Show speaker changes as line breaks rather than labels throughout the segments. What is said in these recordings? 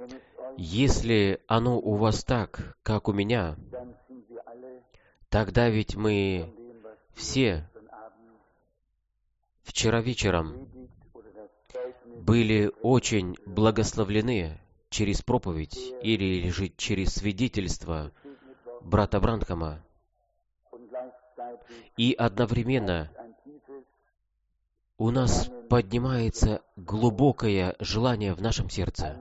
Если оно у вас так, как у меня, тогда ведь мы все вчера вечером были очень благословлены через проповедь или же через свидетельство брата Бранхама. И одновременно у нас поднимается глубокое желание в нашем сердце,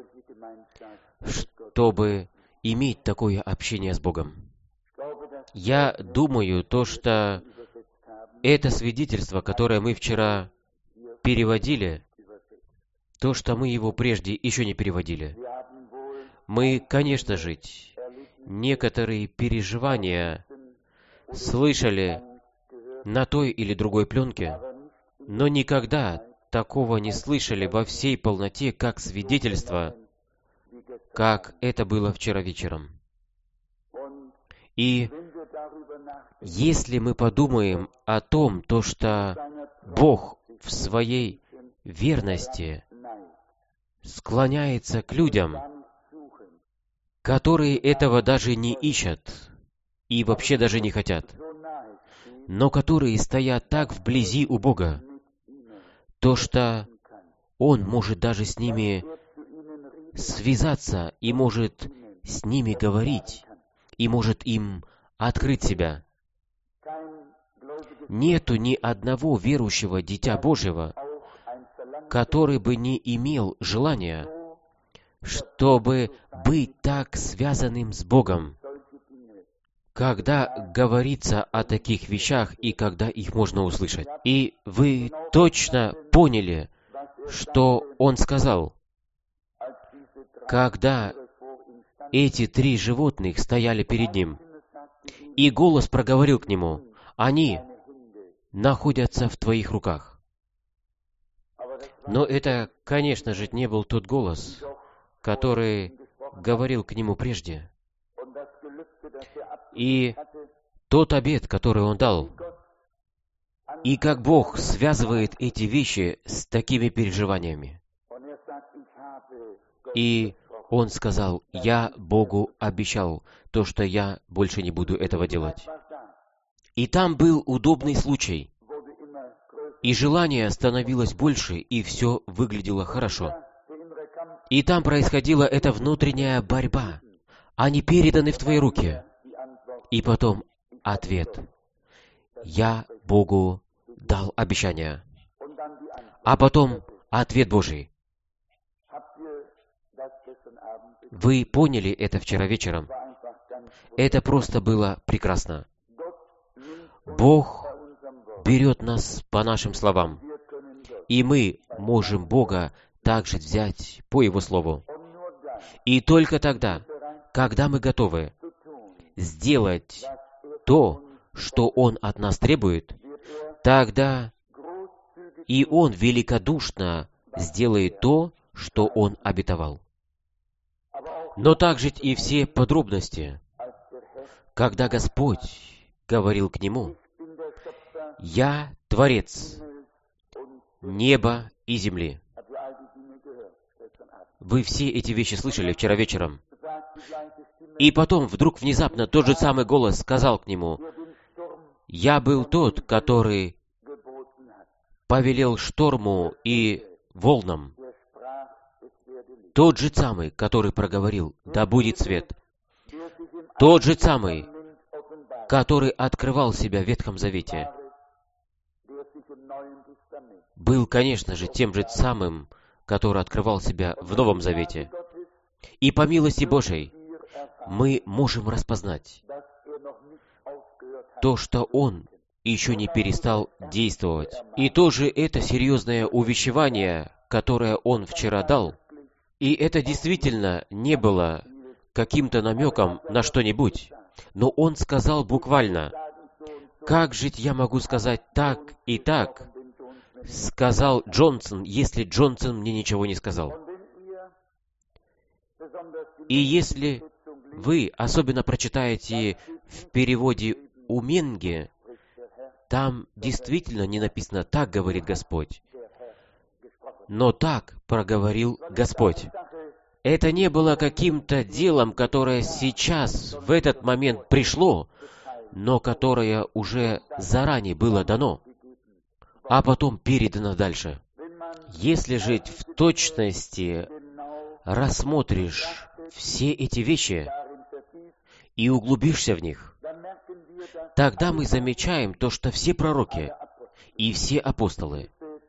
чтобы иметь такое общение с Богом. Я думаю, что это свидетельство, которое мы вчера переводили, то, что мы его прежде еще не переводили. Мы, конечно же, некоторые переживания слышали на той или другой пленке, но никогда такого не слышали во всей полноте, как свидетельство, как это было вчера вечером. И если мы подумаем о том, что Бог в своей верности склоняется к людям, которые этого даже не ищут и вообще даже не хотят, но которые стоят так вблизи у Бога, то что Он может даже с ними связаться и может с ними говорить, и может им открыть себя. Нету ни одного верующего Дитя Божьего, который бы не имел желания, чтобы быть так связанным с Богом, когда говорится о таких вещах и когда их можно услышать. И вы точно поняли, что Он сказал, когда эти 3 животных стояли перед Ним, и голос проговорил к Нему: «Они находятся в Твоих руках». Но это, конечно же, не был тот голос, который говорил к Нему прежде. И тот обет, который Он дал, и как Бог связывает эти вещи с такими переживаниями. И Он сказал: «Я Богу обещал то, что я больше не буду этого делать». И там был удобный случай. И желание становилось больше, и все выглядело хорошо. И там происходила эта внутренняя борьба. Они переданы в Твои руки. И потом ответ: «Я Богу дал обещание». А потом ответ Божий. Вы поняли это вчера вечером? Это просто было прекрасно. Бог берет нас по нашим словам, и мы можем Бога также взять по Его Слову. И только тогда, когда мы готовы сделать то, что Он от нас требует, тогда и Он великодушно сделает то, что Он обетовал. Но также и все подробности, когда Господь говорил к Нему: «Я Творец неба и земли». Вы все эти вещи слышали вчера вечером. И потом вдруг внезапно тот же самый голос сказал к Нему: «Я был тот, который повелел шторму и волнам». Тот же самый, который проговорил: «Да будет свет». Тот же самый, который открывал себя в Ветхом Завете, был, конечно же, тем же самым, который открывал себя в Новом Завете. И по милости Божией мы можем распознать то, что Он еще не перестал действовать. И тоже это серьезное увещевание, которое Он вчера дал, и это действительно не было каким-то намеком на что-нибудь, но Он сказал буквально: «Как же я могу сказать так и так?» Сказал Джонсон, если Джонсон мне ничего не сказал. И если вы особенно прочитаете в переводе Уменге, там действительно не написано «так говорит Господь», но так проговорил Господь. Это не было каким-то делом, которое сейчас, в этот момент пришло, но которое уже заранее было дано, а потом передано дальше. Если жить в точности рассмотришь все эти вещи и углубишься в них, тогда мы замечаем то, что все пророки и все апостолы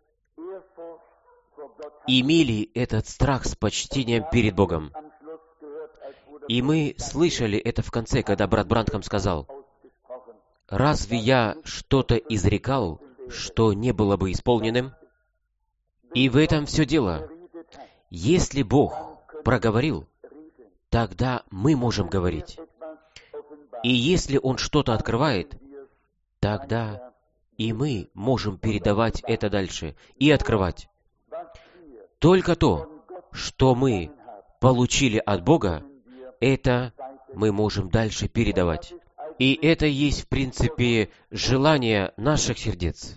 имели этот страх с почтением перед Богом. И мы слышали это в конце, когда брат Бранхам сказал: «Разве я что-то изрекал, что не было бы исполненным?» И в этом все дело. Если Бог проговорил, тогда мы можем говорить. И если Он что-то открывает, тогда и мы можем передавать это дальше и открывать. Только то, что мы получили от Бога, это мы можем дальше передавать. И это есть, в принципе, желание наших сердец.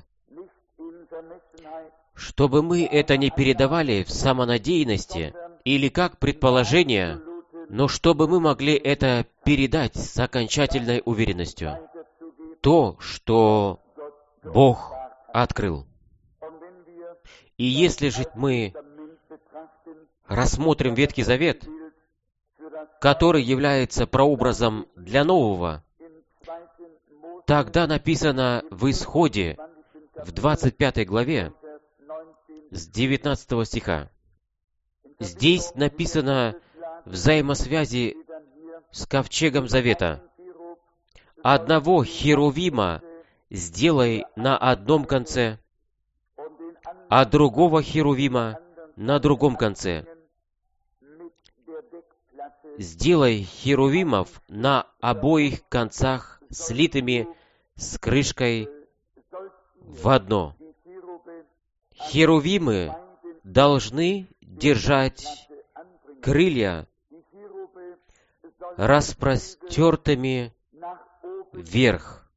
Чтобы мы это не передавали в самонадеянности или как предположение, но чтобы мы могли это передать с окончательной уверенностью. То, что Бог открыл. И если же мы рассмотрим Ветхий Завет, который является прообразом для Нового, тогда написано в Исходе, в 25 главе, с 19 стиха. Здесь написано взаимосвязи с ковчегом Завета. «Одного херувима сделай на одном конце, а другого херувима на другом конце. Сделай херувимов на обоих концах, слитыми с крышкой в одно». Херувимы должны держать крылья распростертыми вверх,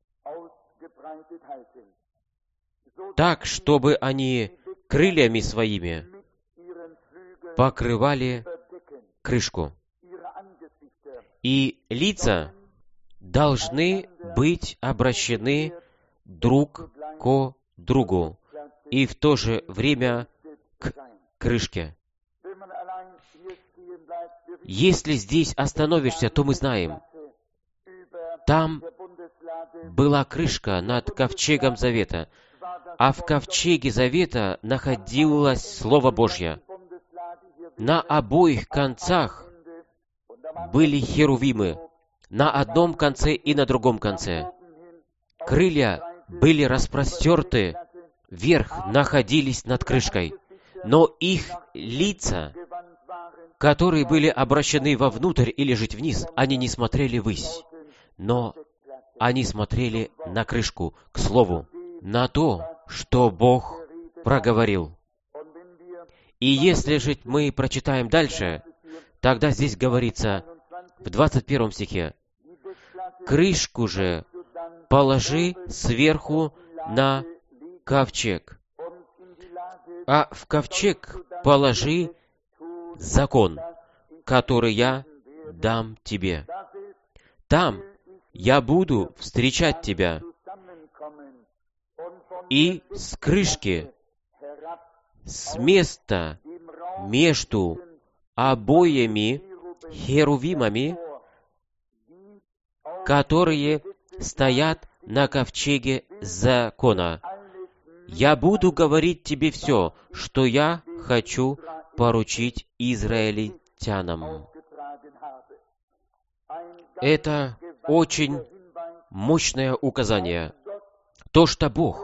так, чтобы они крыльями своими покрывали крышку. И лица должны быть обращены друг к другу и в то же время к крышке. Если здесь остановишься, то мы знаем, там была крышка над ковчегом Завета, а в ковчеге Завета находилось Слово Божье. На обоих концах были херувимы, на одном конце и на другом конце. Крылья были распростерты вверх, находились над крышкой, но их лица, которые были обращены вовнутрь или жить вниз, они не смотрели ввысь, но они смотрели на крышку, к Слову, на то, что Бог проговорил. И если же мы прочитаем дальше, тогда здесь говорится в 21 стихе: «Крышку же положи сверху на ковчег, а в ковчег положи закон, который я дам тебе. Там я буду встречать тебя, и с крышки, с места между обоими херувимами, которые стоят на ковчеге закона, я буду говорить тебе все, что я хочу поручить израильтянам». Это очень мощное указание. То, что Бог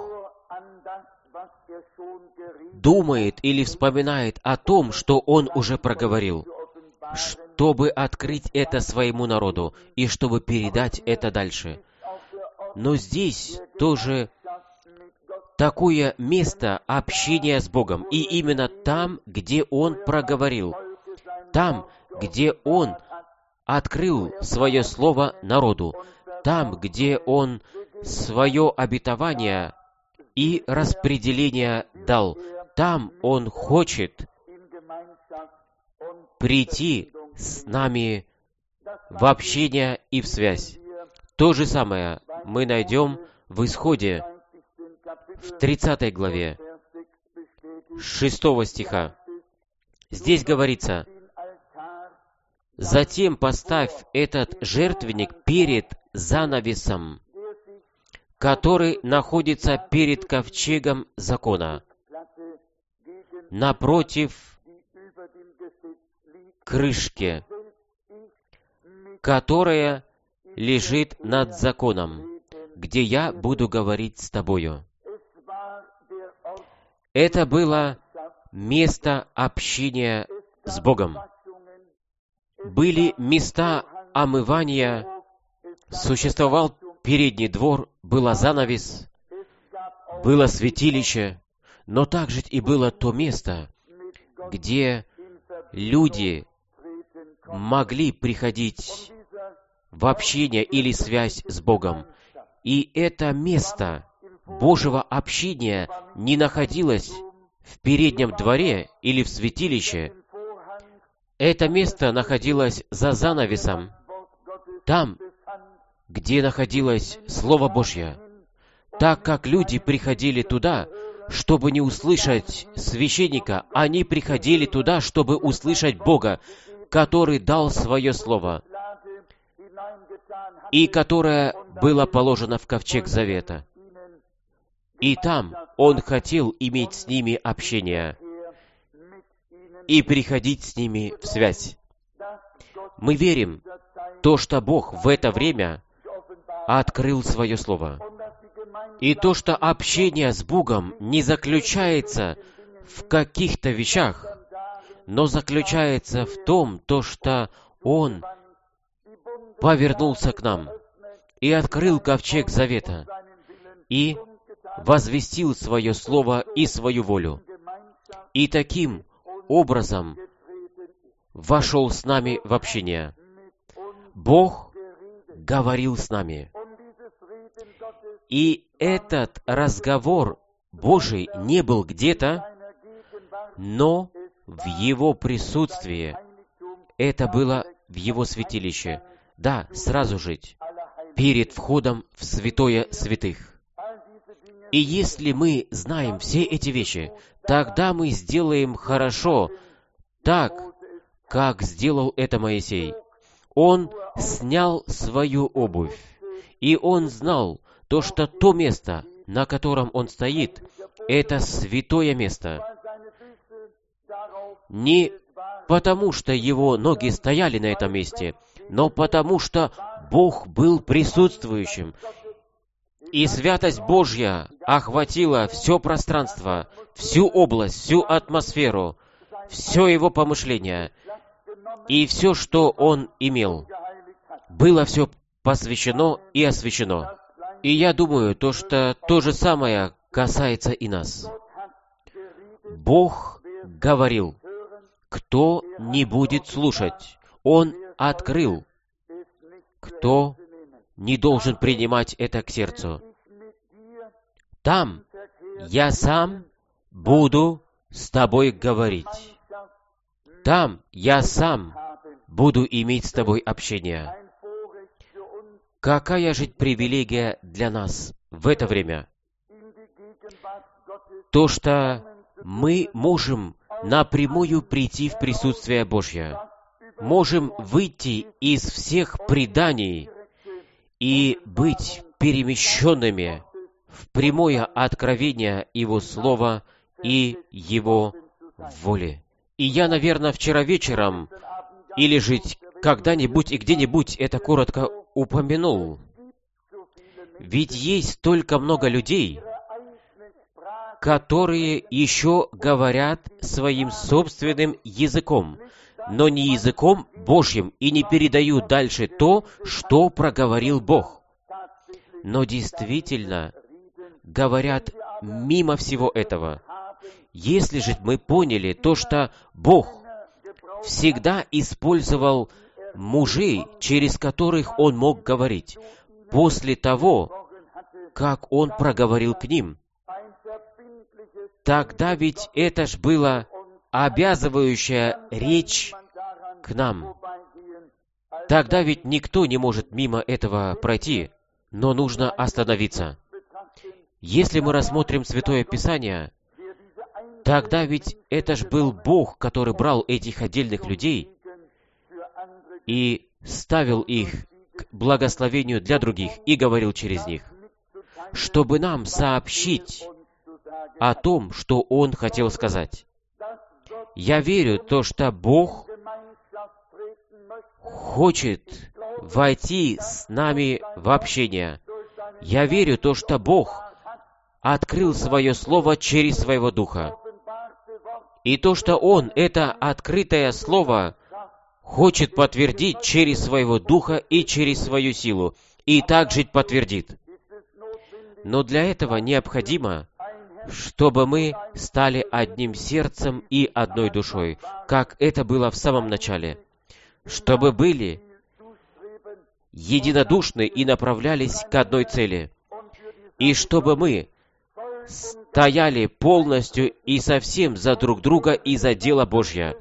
думает или вспоминает о том, что Он уже проговорил, чтобы открыть это своему народу и чтобы передать это дальше. Но здесь тоже такое место общения с Богом. И именно там, где Он проговорил, там, где Он открыл свое слово народу, там, где Он свое обетование и распределение дал, там Он хочет прийти с нами в общение и в связь. То же самое мы найдем в Исходе, в 30 главе, 6 стиха. Здесь говорится: «Затем поставь этот жертвенник перед занавесом, который находится перед ковчегом закона, напротив крышки, которая лежит над законом, где я буду говорить с тобою». Это было место общения с Богом. Были места омывания, существовал передний двор, была занавес, было святилище, но также и было то место, где люди могли приходить в общение или связь с Богом. И это место Божьего общения не находилось в переднем дворе или в святилище. Это место находилось за занавесом, там, где находилось Слово Божье. Так как люди приходили туда, чтобы не услышать священника, они приходили туда, чтобы услышать Бога, который дал свое Слово, и которое было положено в ковчег завета. И там Он хотел иметь с ними общение и приходить с ними в связь. Мы верим, то, что Бог в это время открыл свое Слово. И то, что общение с Богом не заключается в каких-то вещах, но заключается в том, то, что Он повернулся к нам и открыл ковчег завета и возвестил свое Слово и свою волю. И таким образом вошел с нами в общение. Бог говорил с нами. И этот разговор Божий не был где-то, но в Его присутствии. Это было в Его святилище. Да, сразу же, перед входом в святое святых. И если мы знаем все эти вещи, тогда мы сделаем хорошо, так, как сделал это Моисей. Он снял свою обувь, и он знал то, что то место, на котором он стоит, это святое место. Не потому, что его ноги стояли на этом месте, но потому, что Бог был присутствующим. И святость Божья охватила все пространство, всю область, всю атмосферу, все его помышление. И все, что он имел, было все посвящено и освящено. И я думаю, что то же самое касается и нас. Бог говорил, кто не будет слушать. Он открыл, кто не должен принимать это к сердцу. Там я сам буду с тобой говорить. Там я сам буду иметь с тобой общение. Какая же привилегия для нас в это время? То, что мы можем напрямую прийти в присутствие Божье. Можем выйти из всех преданий и быть перемещенными в прямое откровение Его Слова и Его воли. И я, наверное, вчера вечером, или же когда-нибудь и где-нибудь это коротко упомянул. Ведь есть столько много людей, которые еще говорят своим собственным языком, но не языком Божьим, и не передают дальше то, что проговорил Бог. Но действительно говорят мимо всего этого. Если же мы поняли то, что Бог всегда использовал мужей, через которых Он мог говорить, после того, как Он проговорил к ним, тогда ведь это ж была обязывающая речь к нам, тогда ведь никто не может мимо этого пройти, но нужно остановиться. Если мы рассмотрим Святое Писание, тогда ведь это ж был Бог, который брал этих отдельных людей и ставил их к благословению для других и говорил через них, чтобы нам сообщить о том, что Он хотел сказать. Я верю, то, что Бог хочет войти с нами в общение. Я верю, то, что Бог открыл Свое Слово через Своего Духа. И то, что Он, это открытое Слово, хочет подтвердить через Своего Духа и через Свою силу, и также подтвердит. Но для этого необходимо, чтобы мы стали одним сердцем и одной душой, как это было в самом начале, чтобы были единодушны и направлялись к одной цели, и чтобы мы стояли полностью и совсем за друг друга и за дело Божье.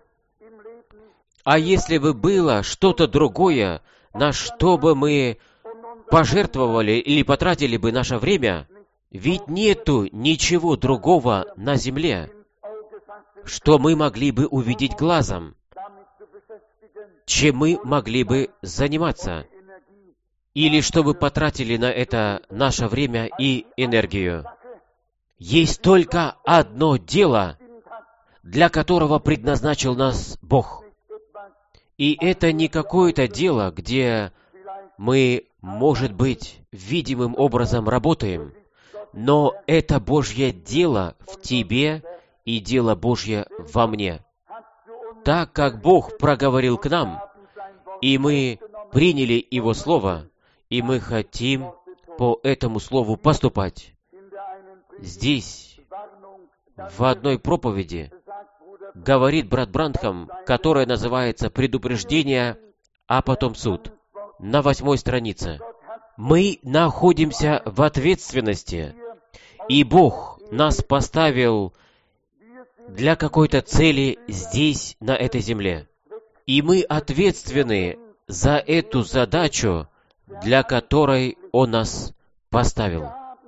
А если бы было что-то другое, на что бы мы пожертвовали или потратили бы наше время, ведь нету ничего другого на земле, что мы могли бы увидеть глазом, чем мы могли бы заниматься, или чтобы потратили на это наше время и энергию. Есть только одно дело, для которого предназначил нас Бог. И это не какое-то дело, где мы, может быть, видимым образом работаем, но это Божье дело в тебе и дело Божье во мне. Так как Бог проговорил к нам, и мы приняли Его Слово, и мы хотим по этому Слову поступать. Здесь, в одной проповеди, говорит брат Бранхам, которая называется «Предупреждение, а потом суд», на 8 странице. Мы находимся в ответственности, и Бог нас поставил для какой-то цели здесь, на этой земле. И мы ответственны за эту задачу, для которой Он нас поставил.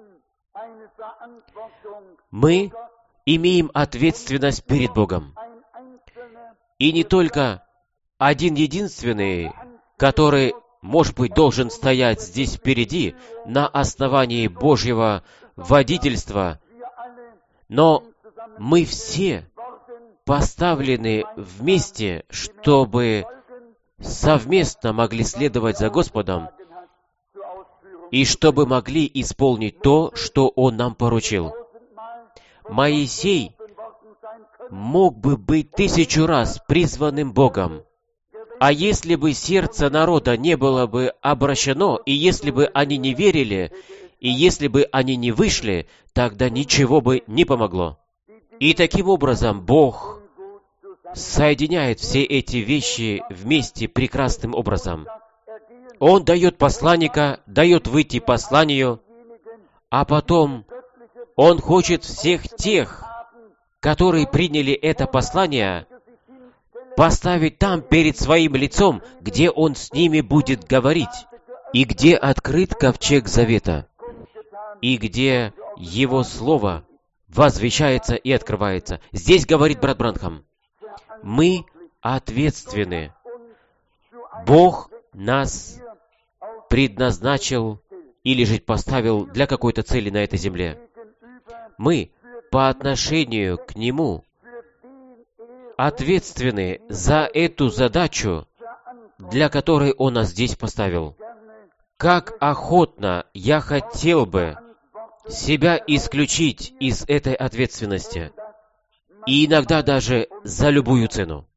Мы имеем ответственность перед Богом. И не только один единственный, который, может быть, должен стоять здесь впереди на основании Божьего водительства, но мы все поставлены вместе, чтобы совместно могли следовать за Господом и чтобы могли исполнить то, что Он нам поручил. Моисей мог бы быть 1000 раз призванным Богом, а если бы сердце народа не было бы обращено, и если бы они не верили, и если бы они не вышли, тогда ничего бы не помогло. И таким образом Бог соединяет все эти вещи вместе прекрасным образом. Он дает посланника, дает выйти посланию, а потом Он хочет всех тех, которые приняли это послание, поставить там перед Своим лицом, где Он с ними будет говорить, и где открыт ковчег завета, и где Его Слово возвещается и открывается. Здесь говорит брат Бранхам, мы ответственны. Бог нас предназначил или же поставил для какой-то цели на этой земле. Мы по отношению к Нему ответственны за эту задачу, для которой Он нас здесь поставил. Как охотно я хотел бы себя исключить из этой ответственности, и иногда даже за любую цену.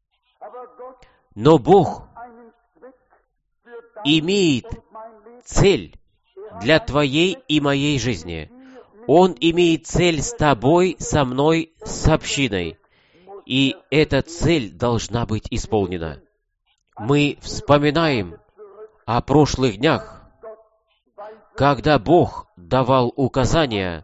Но Бог имеет цель для твоей и моей жизни. Он имеет цель с тобой, со мной, с общиной. И эта цель должна быть исполнена. Мы вспоминаем о прошлых днях, когда Бог давал указания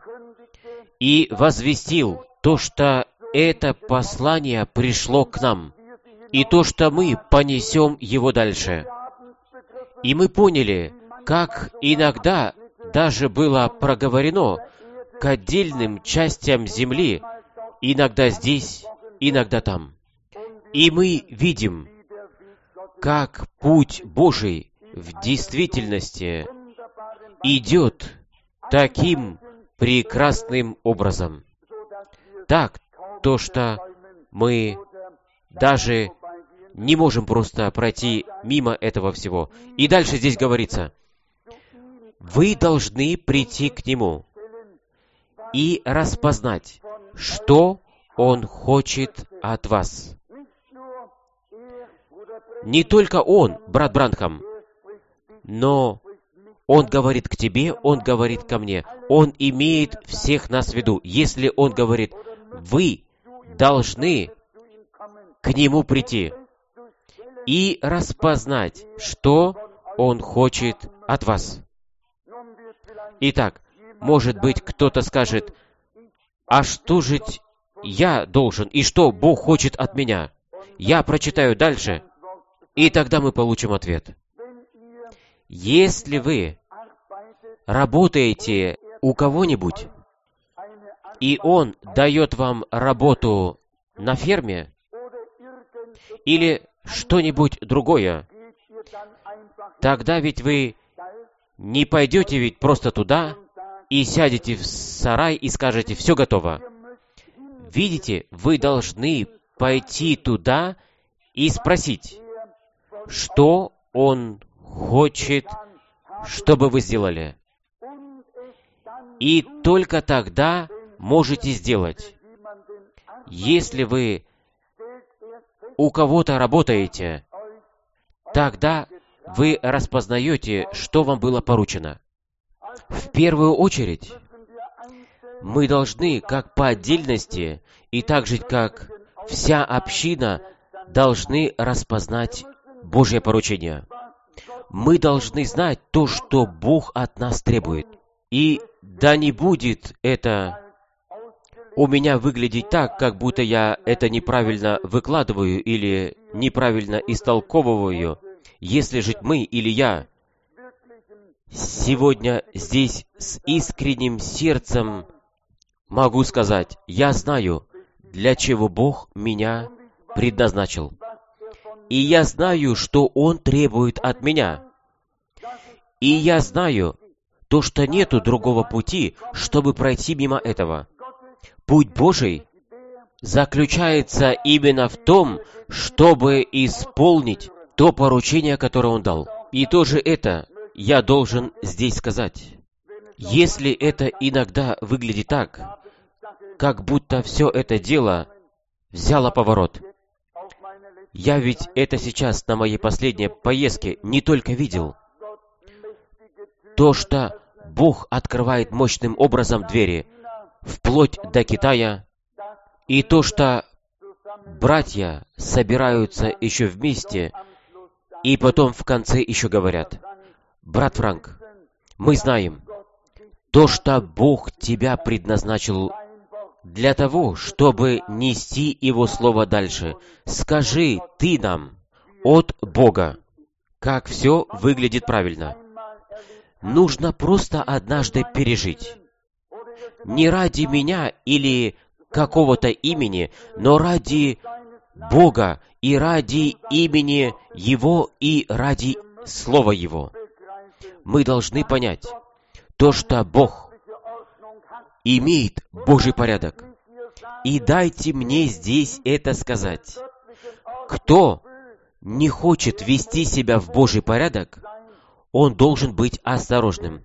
и возвестил то, что это послание пришло к нам. и то, что мы понесем его дальше. И мы поняли, как иногда даже было проговорено к отдельным частям земли, иногда здесь, иногда там. И мы видим, как путь Божий в действительности идет таким прекрасным образом. Так, то, что мы даже не можем просто пройти мимо этого всего. И дальше здесь говорится, вы должны прийти к Нему и распознать, что Он хочет от вас. Не только Он, брат Бранхам, но Он говорит к тебе, Он говорит ко мне. Он имеет всех нас в виду. Если Он говорит, вы должны к Нему прийти и распознать, что Он хочет от вас. Итак, может быть, кто-то скажет, а что же я должен, и что Бог хочет от меня? Я прочитаю дальше, и тогда мы получим ответ. Если вы работаете у кого-нибудь, и он дает вам работу на ферме, или что-нибудь другое, тогда ведь вы не пойдете ведь просто туда и сядете в сарай и скажете, все готово. Видите, вы должны пойти туда и спросить, что он хочет, чтобы вы сделали. И только тогда можете сделать. Если вы у кого-то работаете, тогда вы распознаете, что вам было поручено. В первую очередь, мы должны, как по отдельности, и так же, как вся община, должны распознать Божье поручение. Мы должны знать то, что Бог от нас требует. И да не будет это у меня выглядеть так, как будто я это неправильно выкладываю или неправильно истолковываю. Если же мы или я сегодня здесь с искренним сердцем могу сказать, я знаю, для чего Бог меня предназначил. И я знаю, что Он требует от меня. И я знаю то, что нету другого пути, чтобы пройти мимо этого. Путь Божий заключается именно в том, чтобы исполнить то поручение, которое Он дал. И тоже это я должен здесь сказать. Если это иногда выглядит так, как будто все это дело взяло поворот. Я ведь это сейчас на моей последней поездке не только видел. То, что Бог открывает мощным образом двери, вплоть до Китая, и то, что братья собираются еще вместе, и потом в конце еще говорят, брат Франк, мы знаем, то, что Бог тебя предназначил для того, чтобы нести Его Слово дальше. Скажи ты нам от Бога, как все выглядит правильно. Нужно просто однажды пережить. Не ради меня или какого-то имени, но ради Бога и ради имени Его и ради Слова Его. Мы должны понять то, что Бог имеет Божий порядок. И дайте мне здесь это сказать. Кто не хочет вести себя в Божий порядок, он должен быть осторожным.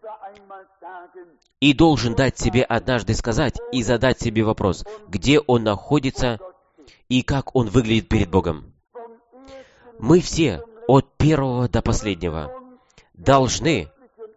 И должен дать себе однажды сказать и задать себе вопрос, где он находится и как он выглядит перед Богом. Мы все, от первого до последнего, должны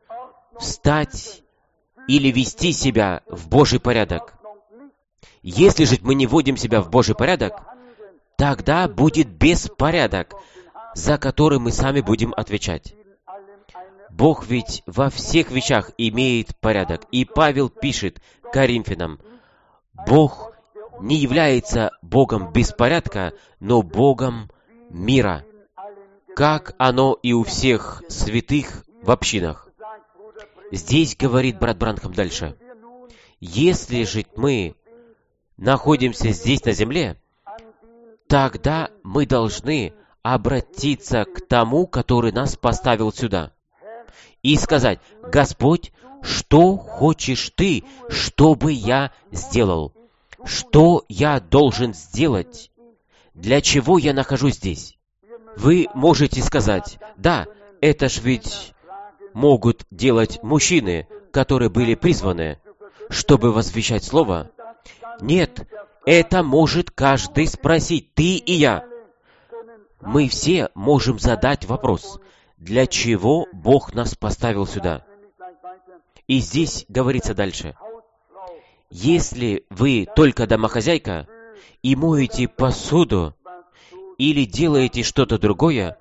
встать или вести себя в Божий порядок. Если же мы не вводим себя в Божий порядок, тогда будет беспорядок, за который мы сами будем отвечать. Бог ведь во всех вещах имеет порядок. И Павел пишет Коринфянам, Бог не является Богом беспорядка, но Богом мира, как оно и у всех святых в общинах. Здесь говорит брат Бранхам дальше. Если же мы находимся здесь на земле, тогда мы должны обратиться к тому, который нас поставил сюда, и сказать: «Господь, что хочешь Ты, чтобы я сделал? Что я должен сделать? Для чего я нахожусь здесь?» Вы можете сказать: «Да, это ж ведь могут делать мужчины, которые были призваны, чтобы возвещать Слово». Нет, это может каждый спросить, ты и я. Мы все можем задать вопрос: для чего Бог нас поставил сюда? И здесь говорится дальше. Если вы только домохозяйка и моете посуду или делаете что-то другое,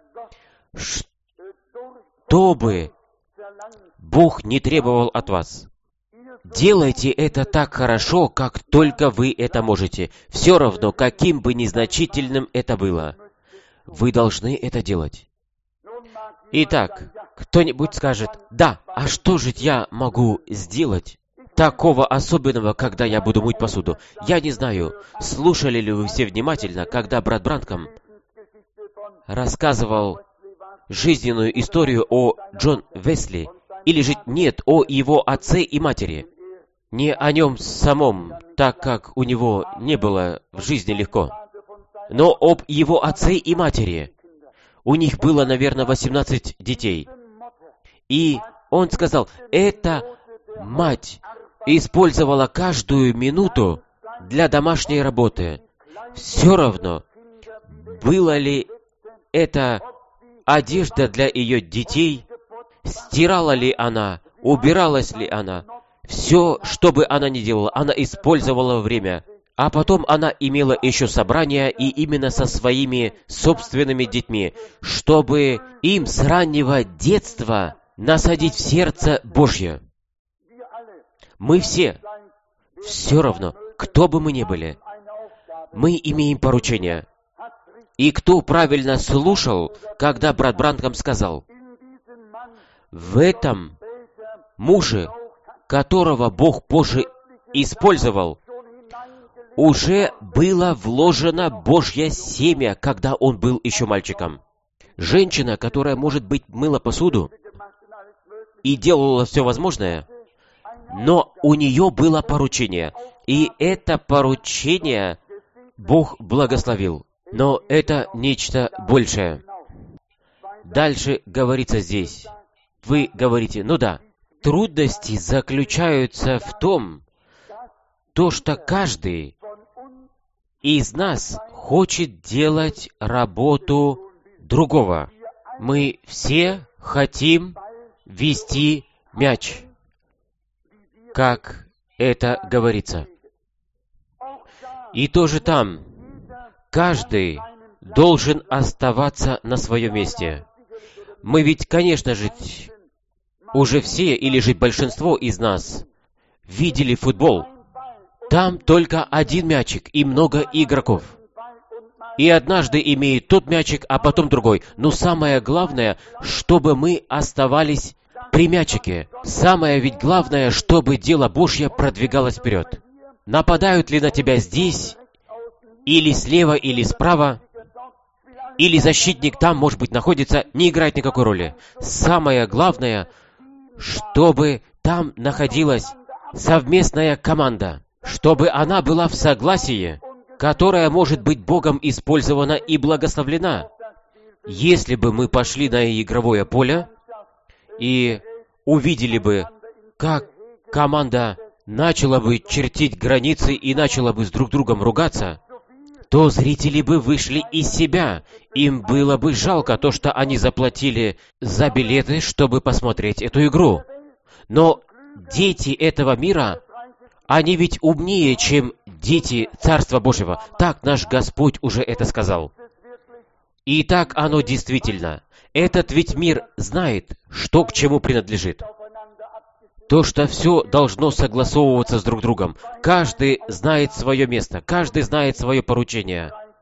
что бы Бог не требовал от вас, делайте это так хорошо, как только вы это можете. Все равно, каким бы незначительным это было. Вы должны это делать. Итак, кто-нибудь скажет: «Да, а что же я могу сделать такого особенного, когда я буду мыть посуду?» Я не знаю, слушали ли вы все внимательно, когда брат Бранхам рассказывал жизненную историю о Джон Весли, или же нет, о его отце и матери. Не о нем самом, так как у него не было в жизни легко, но об его отце и матери. У них было, наверное, 18 детей. И он сказал: эта мать использовала каждую минуту для домашней работы. Все равно, была ли это одежда для ее детей, стирала ли она, убиралась ли она. Все, что бы она ни делала, она использовала время. А потом она имела еще собрания, и именно со своими собственными детьми, чтобы им с раннего детства насадить в сердце Божье. Мы все равно, кто бы мы ни были, мы имеем поручение. И кто правильно слушал, когда брат Бранхам сказал: в этом муже, которого Бог позже использовал, уже было вложено Божье семя, когда он был еще мальчиком. Женщина, которая, может быть, мыла посуду и делала все возможное, но у нее было поручение, и это поручение Бог благословил. Но это нечто большее. Дальше говорится здесь. Вы говорите: ну да, трудности заключаются в том, что каждый из нас хочет делать работу другого. Мы все хотим вести мяч, как это говорится. И тоже там каждый должен оставаться на своем месте. Мы ведь, конечно же, уже все, или же большинство из нас, видели футбол. Там только один мячик и много игроков. И однажды имеет тот мячик, а потом другой. Но самое главное, чтобы мы оставались при мячике. Самое ведь главное, чтобы дело Божье продвигалось вперед. Нападают ли на тебя здесь, или слева, или справа, или защитник там, может быть, находится, не играет никакой роли. Самое главное, чтобы там находилась совместная команда, чтобы она была в согласии, которая может быть Богом использована и благословлена. Если бы мы пошли на игровое поле и увидели бы, как команда начала бы чертить границы и начала бы с друг другом ругаться, то зрители бы вышли из себя. Им было бы жалко то, что они заплатили за билеты, чтобы посмотреть эту игру. Но дети этого мира, они ведь умнее, чем дети Царства Божьего. Так наш Господь уже это сказал. И так оно действительно. Этот ведь мир знает, что к чему принадлежит. То, что все должно согласовываться с друг другом. Каждый знает свое место, каждый знает свое поручение.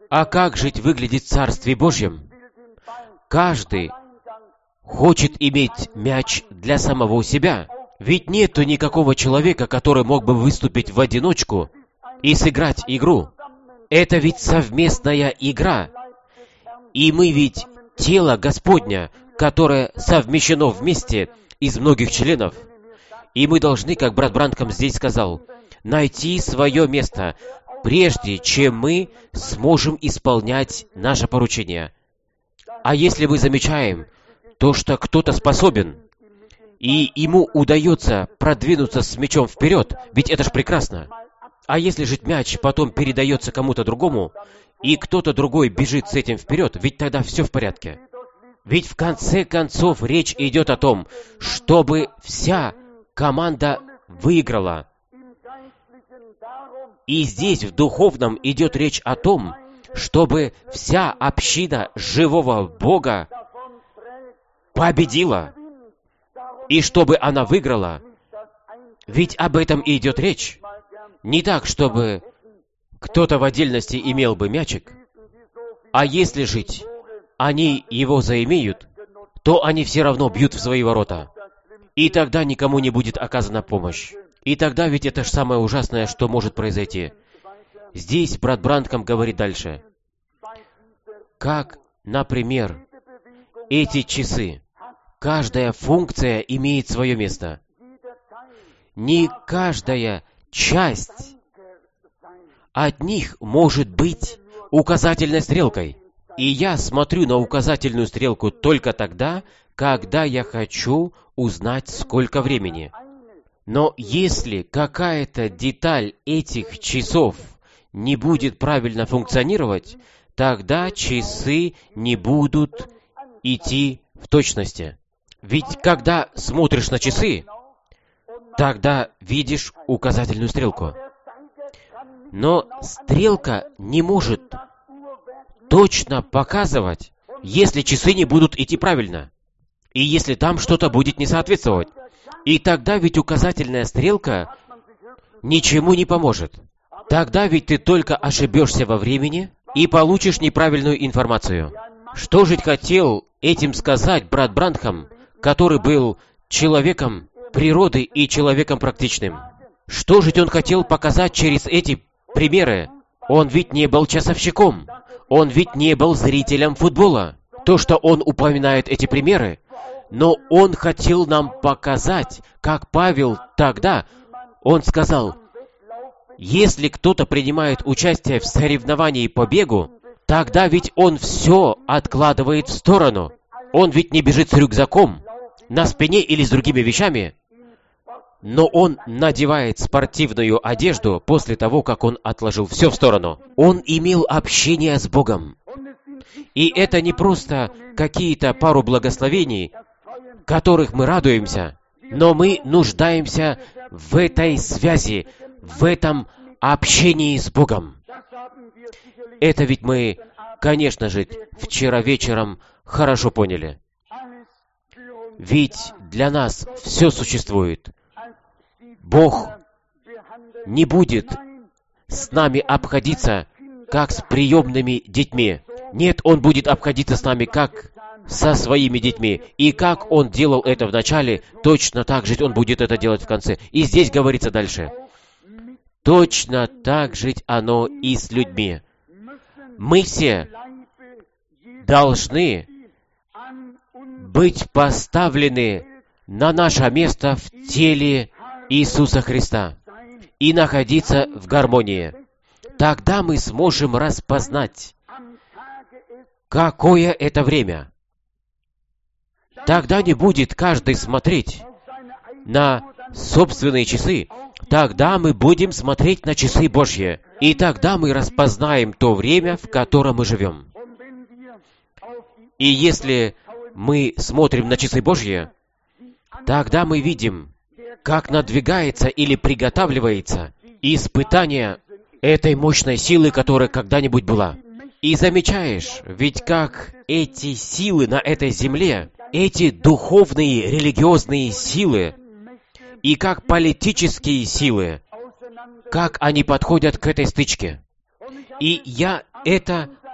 А как жить выглядит в Царстве Божьем? Каждый хочет иметь мяч для самого себя. Ведь нету никакого человека, который мог бы выступить в одиночку и сыграть игру. Это ведь совместная игра. И мы ведь тело Господня, которое совмещено вместе из многих членов. И мы должны, как брат Бранхам здесь сказал, найти свое место, прежде чем мы сможем исполнять наше поручение. А если мы замечаем то, что кто-то способен, и ему удается продвинуться с мячом вперед, ведь это ж прекрасно. А если же мяч потом передается кому-то другому, и кто-то другой бежит с этим вперед, ведь тогда все в порядке. Ведь в конце концов речь идет о том, чтобы вся команда выиграла. И здесь в духовном идет речь о том, чтобы вся община живого Бога победила, и чтобы она выиграла. Ведь об этом и идет речь. Не так, чтобы кто-то в отдельности имел бы мячик, а если жить, они его заимеют, то они все равно бьют в свои ворота. И тогда никому не будет оказана помощь. И тогда ведь это же самое ужасное, что может произойти. Здесь брат Бранхам говорит дальше. Как, например, эти часы. Каждая функция имеет свое место. Не каждая часть от них может быть указательной стрелкой. И я смотрю на указательную стрелку только тогда, когда я хочу узнать, сколько времени. Но если какая-то деталь этих часов не будет правильно функционировать, тогда часы не будут идти в точности. Ведь когда смотришь на часы, тогда видишь указательную стрелку. Но стрелка не может точно показывать, если часы не будут идти правильно, и если там что-то будет не соответствовать. И тогда ведь указательная стрелка ничему не поможет. Тогда ведь ты только ошибешься во времени и получишь неправильную информацию. Что же хотел этим сказать брат Бранхам, который был человеком природы и человеком практичным? Что же он хотел показать через эти примеры? Он ведь не был часовщиком. Он ведь не был зрителем футбола. То, что он упоминает эти примеры, но он хотел нам показать, как Павел тогда, он сказал, если кто-то принимает участие в соревновании по бегу, тогда ведь он все откладывает в сторону. Он ведь не бежит с рюкзаком, на спине или с другими вещами, но он надевает спортивную одежду после того, как он отложил все в сторону. Он имел общение с Богом. И это не просто какие-то пару благословений, которых мы радуемся, но мы нуждаемся в этой связи, в этом общении с Богом. Это ведь мы, конечно же, вчера вечером хорошо поняли. Ведь для нас все существует. Бог не будет с нами обходиться, как с приемными детьми. Нет, Он будет обходиться с нами, как со своими детьми. И как Он делал это в начале, точно так же Он будет это делать в конце. И здесь говорится дальше. Точно так же оно и с людьми. Мы все должны быть поставлены на наше место в теле Иисуса Христа и находиться в гармонии. Тогда мы сможем распознать, какое это время. Тогда не будет каждый смотреть на собственные часы. Тогда мы будем смотреть на часы Божьи. И тогда мы распознаем то время, в котором мы живем. И если мы смотрим на часы Божьи, тогда мы видим, как надвигается или приготавливается испытание этой мощной силы, которая когда-нибудь была. И замечаешь, ведь как эти силы на этой земле, эти духовные, религиозные силы, и как политические силы, как они подходят к этой стычке. И я это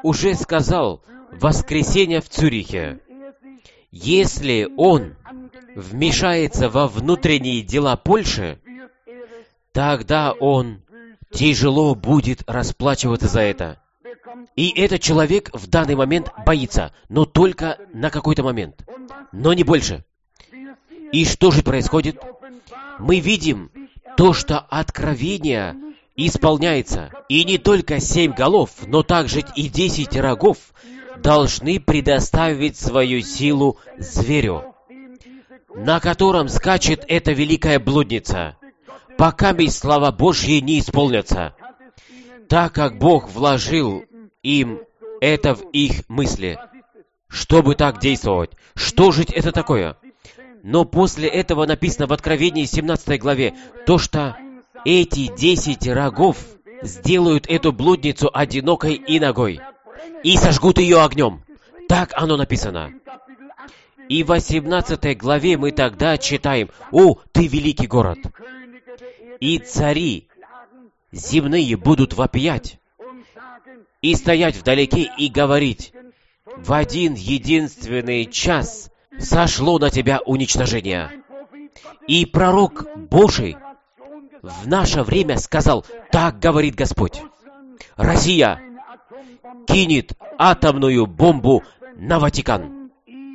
уже сказал в воскресенье в Цюрихе, если он вмешается во внутренние дела Польши, тогда он тяжело будет расплачиваться за это. И этот человек в данный момент боится, но только на какой-то момент, но не больше. И что же происходит? Мы видим то, что откровение исполняется. И не только 7 голов, но также и 10 рогов должны предоставить свою силу зверю, на котором скачет эта великая блудница, пока ведь слова Божьи не исполнятся, так как Бог вложил им это в их мысли, чтобы так действовать. Что же это такое? Но после этого написано в Откровении 17 главе, то, что эти 10 рогов сделают эту блудницу одинокой и нагой, и сожгут ее огнем. Так оно написано. И в 18 главе мы тогда читаем: «О, ты великий город! И цари земные будут вопиять и стоять вдалеке и говорить: в один единственный час сошло на тебя уничтожение». И пророк Божий в наше время сказал: так говорит Господь, Россия кинет атомную бомбу на Ватикан,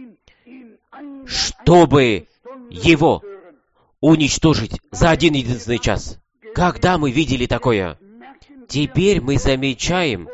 чтобы его уничтожить за один единственный час. Когда мы видели такое? Теперь мы замечаем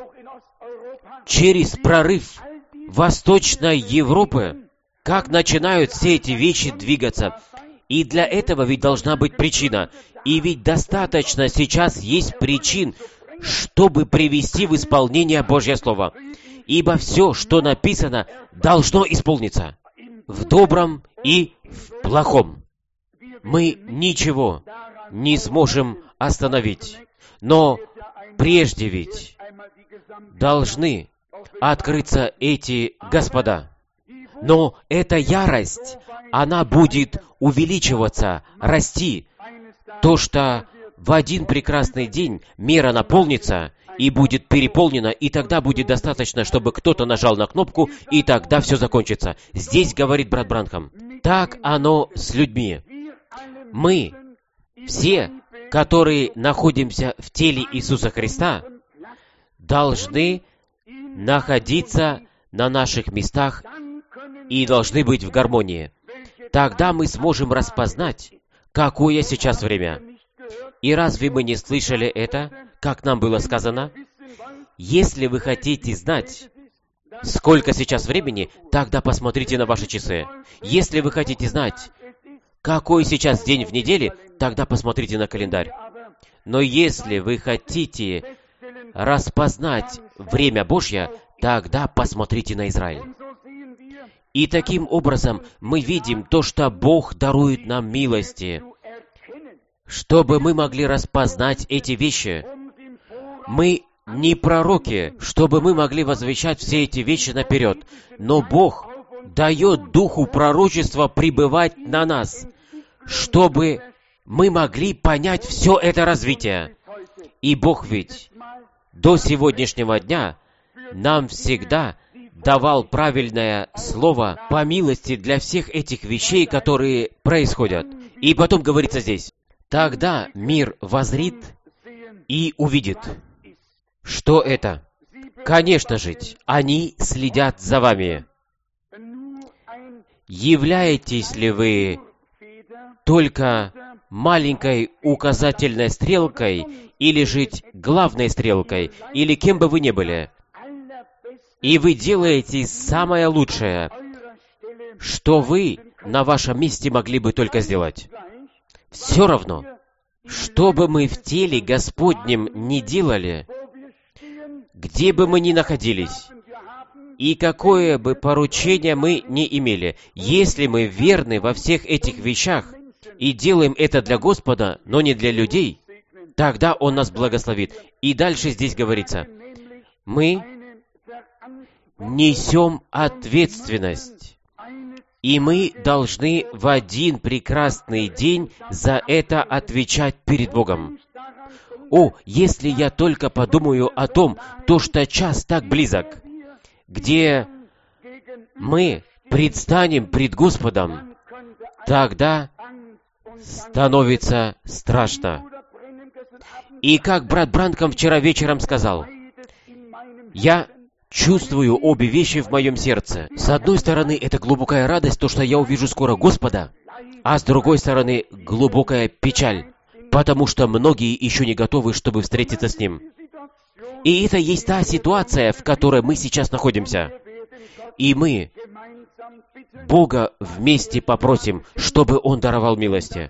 через прорыв Восточной Европы, как начинают все эти вещи двигаться. И для этого ведь должна быть причина. И ведь достаточно сейчас есть причин, чтобы привести в исполнение Божье Слово. Ибо все, что написано, должно исполниться. В добром и в плохом. Мы ничего не сможем остановить. Но прежде ведь должны открыться эти господа. Но эта ярость, она будет увеличиваться, расти. То, что в один прекрасный день мера наполнится и будет переполнена, и тогда будет достаточно, чтобы кто-то нажал на кнопку, и тогда все закончится. Здесь говорит брат Бранхам, так оно с людьми. Мы, все, которые находимся в теле Иисуса Христа, должны находиться на наших местах и должны быть в гармонии. Тогда мы сможем распознать, какое сейчас время. И разве мы не слышали это, как нам было сказано? Если вы хотите знать, сколько сейчас времени, тогда посмотрите на ваши часы. Если вы хотите знать, какой сейчас день в неделе, тогда посмотрите на календарь. Но если вы хотите распознать время Божье, тогда посмотрите на Израиль. И таким образом мы видим то, что Бог дарует нам милости, чтобы мы могли распознать эти вещи. Мы не пророки, чтобы мы могли возвещать все эти вещи наперед, но Бог дает духу пророчества пребывать на нас, чтобы мы могли понять все это развитие. И Бог ведь до сегодняшнего дня нам всегда давал правильное слово по милости для всех этих вещей, которые происходят. И потом говорится здесь: тогда мир воззрит и увидит, что это. Конечно же, они следят за вами. Являетесь ли вы только маленькой указательной стрелкой, или же главной стрелкой, или кем бы вы ни были? И вы делаете самое лучшее, что вы на вашем месте могли бы только сделать. Все равно, что бы мы в теле Господнем ни делали, где бы мы ни находились, и какое бы поручение мы ни имели, если мы верны во всех этих вещах и делаем это для Господа, но не для людей, тогда Он нас благословит. И дальше здесь говорится, мы несем ответственность, и мы должны в один прекрасный день за это отвечать перед Богом. О, если я только подумаю о том, то что час так близок, где мы предстанем пред Господом, тогда становится страшно. И как брат Бранкам вчера вечером сказал, я чувствую обе вещи в моем сердце. С одной стороны, это глубокая радость, то, что я увижу скоро Господа, а с другой стороны, глубокая печаль, потому что многие еще не готовы, чтобы встретиться с Ним. И это есть та ситуация, в которой мы сейчас находимся. И мы Бога вместе попросим, чтобы Он даровал милости,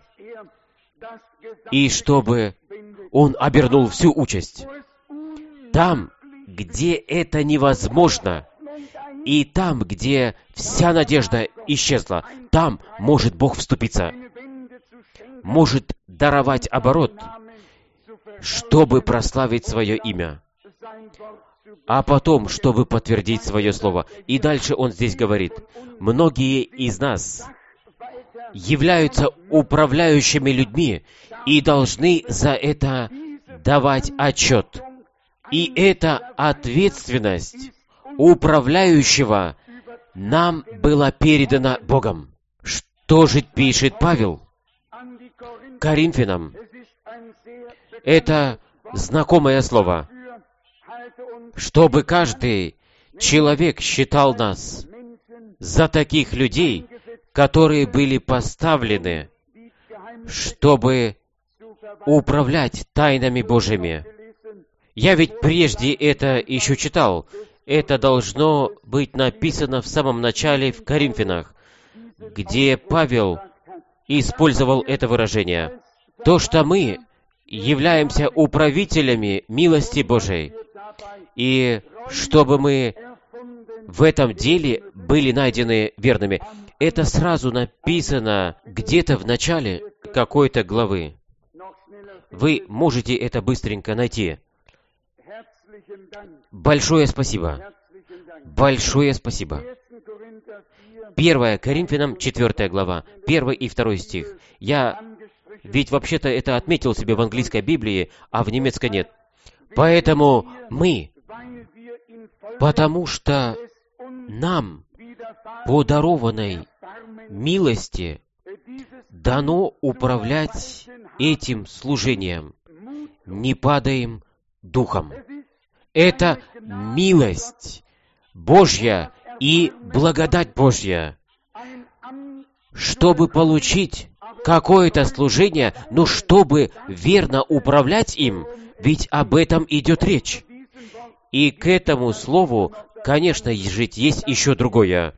и чтобы Он обернул всю участь. Там, где это невозможно, и там, где вся надежда исчезла, там может Бог вступиться, может даровать оборот, чтобы прославить свое имя, а потом, чтобы подтвердить свое слово. И дальше он здесь говорит, многие из нас являются управляющими людьми и должны за это давать отчет. И эта ответственность управляющего нам была передана Богом. Что же пишет Павел Коринфянам? Это знакомое слово. Чтобы каждый человек считал нас за таких людей, которые были поставлены, чтобы управлять тайнами Божьими. Я ведь прежде это еще читал. Это должно быть написано в самом начале в Коринфянах, где Павел использовал это выражение. То, что мы являемся управителями милости Божией, и чтобы мы в этом деле были найдены верными. Это сразу написано где-то в начале какой-то главы. Вы можете это быстренько найти. Большое спасибо. Большое спасибо. 1 Коринфянам, 4 глава, 1 и 2 стих. Я ведь вообще-то это отметил себе в английской Библии, а в немецкой нет. Поэтому мы, потому что нам по дарованной милости дано управлять этим служением, не падаем духом. Это милость Божья и благодать Божья. Чтобы получить какое-то служение, но чтобы верно управлять им, ведь об этом идет речь. И к этому слову, конечно, жить есть еще другое,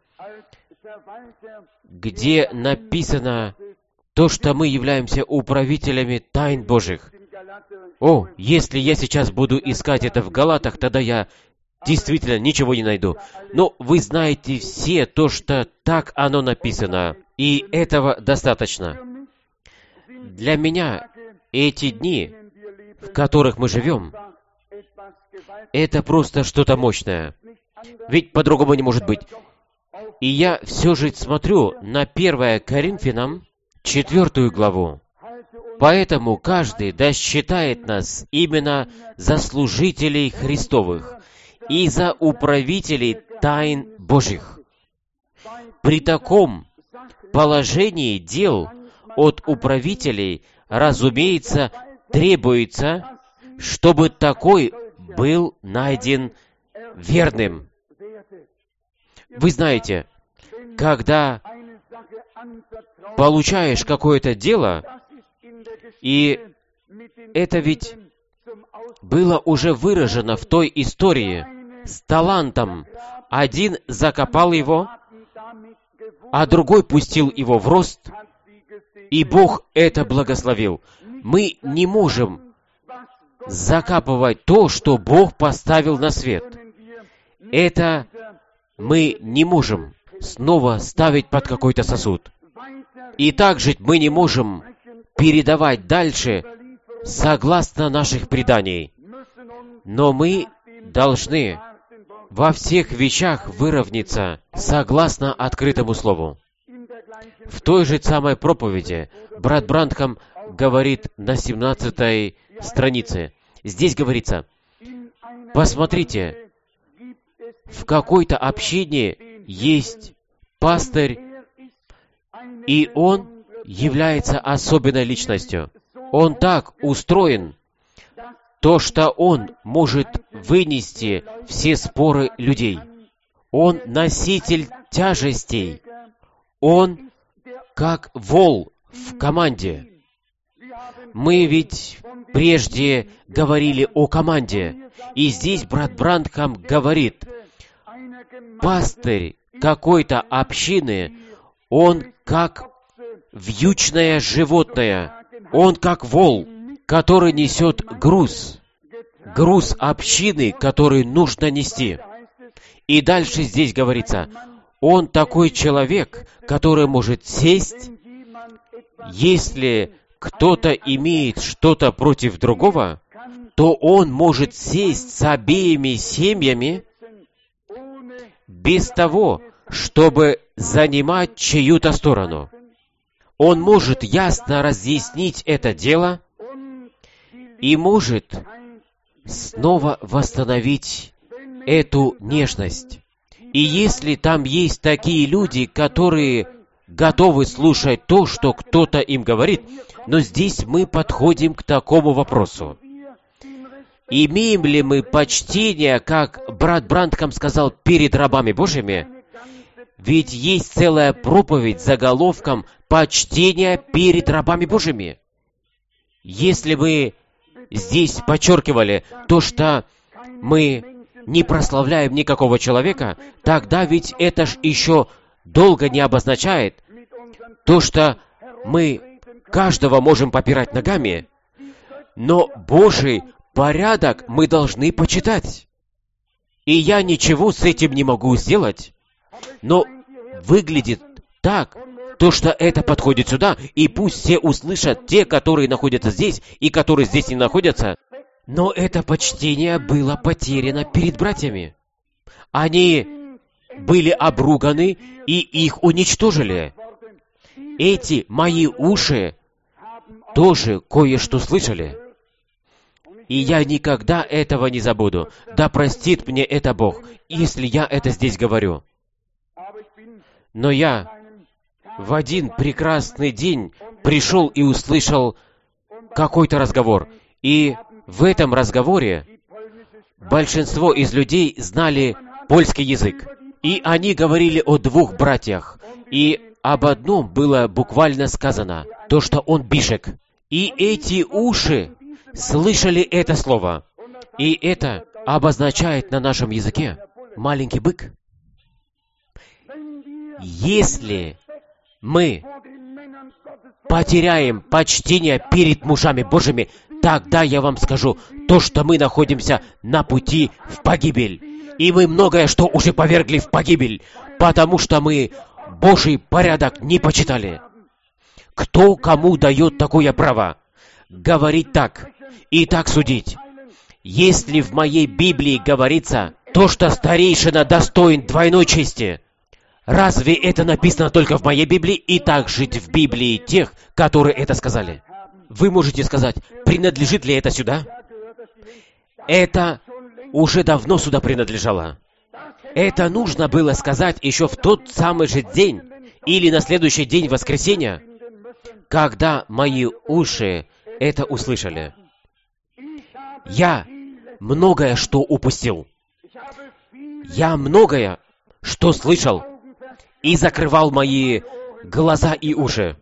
где написано то, что мы являемся управителями тайн Божьих. О, если я сейчас буду искать это в Галатах, тогда я действительно ничего не найду. Но вы знаете все то, что так оно написано, и этого достаточно. Для меня эти дни, в которых мы живем, это просто что-то мощное. Ведь по-другому не может быть. И я все же смотрю на 1 Коринфянам, 4 главу. Поэтому каждый да считает нас именно за служителей Христовых и за управителей тайн Божьих. При таком положении дел от управителей, разумеется, требуется, чтобы такой был найден верным. Вы знаете, когда получаешь какое-то дело, и это ведь было уже выражено в той истории с талантом. Один закопал его, а другой пустил его в рост, и Бог это благословил. Мы не можем закапывать то, что Бог поставил на свет. Это мы не можем снова ставить под какой-то сосуд. И также мы не можем передавать дальше согласно наших преданий. Но мы должны во всех вещах выровняться согласно открытому слову. В той же самой проповеди брат Бранкам говорит на 17 странице. Здесь говорится, посмотрите, в какой-то общине есть пастырь, и он является особенной личностью. Он так устроен, то, что он может вынести все споры людей. Он носитель тяжестей. Он как вол в команде. Мы ведь прежде говорили о команде. И здесь брат Бранхам говорит, пастырь какой-то общины, он как вьючное животное. Он как вол, который несет груз. Груз общины, который нужно нести. И дальше здесь говорится, он такой человек, который может сесть, если кто-то имеет что-то против другого, то он может сесть с обеими семьями без того, чтобы занимать чью-то сторону. Он может ясно разъяснить это дело и может снова восстановить эту нежность. И если там есть такие люди, которые готовы слушать то, что кто-то им говорит, но здесь мы подходим к такому вопросу. Имеем ли мы почтение, как брат Бранхам сказал, перед рабами Божьими? Ведь есть целая проповедь с заголовком «Почтение перед рабами Божьими». Если мы здесь подчеркивали то, что мы не прославляем никакого человека, тогда ведь это ж еще долго не обозначает то, что мы каждого можем попирать ногами, но Божий порядок мы должны почитать. И я ничего с этим не могу сделать, но выглядит так, то, что это подходит сюда, и пусть все услышат, те, которые находятся здесь, и которые здесь не находятся, но это почтение было потеряно перед братьями. Они были обруганы, и их уничтожили. Эти мои уши тоже кое-что слышали. И я никогда этого не забуду. Да простит мне это Бог, если я это здесь говорю. Но я в один прекрасный день пришел и услышал какой-то разговор. И в этом разговоре большинство из людей знали польский язык. И они говорили о двух братьях. И об одном было буквально сказано, то, что он Бишек. И эти уши слышали это слово. И это обозначает на нашем языке маленький бык. Если мы потеряем почтение перед мужами Божьими, тогда я вам скажу то, что мы находимся на пути в погибель. И мы многое что уже повергли в погибель, потому что мы Божий порядок не почитали. Кто кому дает такое право говорить так и так судить? Если в моей Библии говорится то, что старейшина достоин двойной чести, разве это написано только в моей Библии и так жить в Библии тех, которые это сказали? Вы можете сказать, принадлежит ли это сюда? Это уже давно сюда принадлежало. Это нужно было сказать еще в тот самый же день или на следующий день воскресенья, когда мои уши это услышали. Я многое что упустил. Я многое что слышал и закрывал мои глаза и уши.